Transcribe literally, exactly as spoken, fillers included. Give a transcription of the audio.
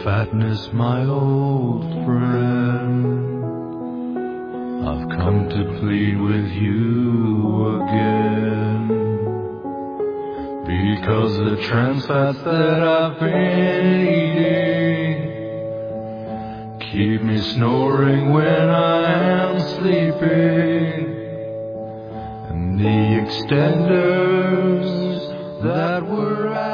fatness, my old friend. I've come to plead with you again, because the trans fats that I've been eating keep me snoring when I am sleeping, and the extenders that were